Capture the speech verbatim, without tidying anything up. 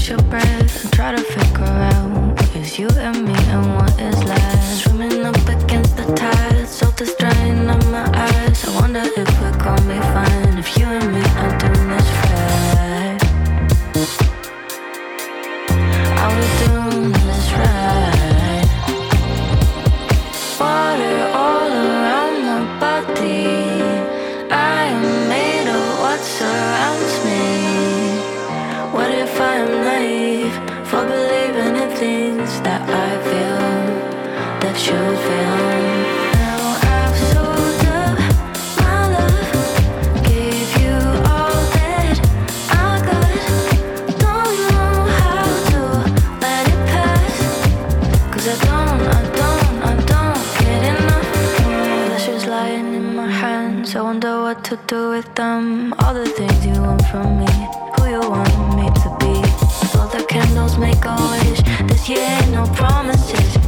your breath and try to figure out what is you and me and what is left. Swimming up against the tide, so the strain on my eyes. I wonder if we're gonna be fine if you and me are doing this right. Are we doing this right? Water all around my body. I am made of what surrounds me. What if I am naive for believing in things that I feel, that you feel? Now I've sold up my love, gave you all that I got. Don't know how to let it pass, 'cause I don't, I don't, I don't get enough. Pleasure's lying in my hands, I wonder what to do with them. All the things you want from me, who you want me to be. Blow the candles, make a wish. This year ain't no promises.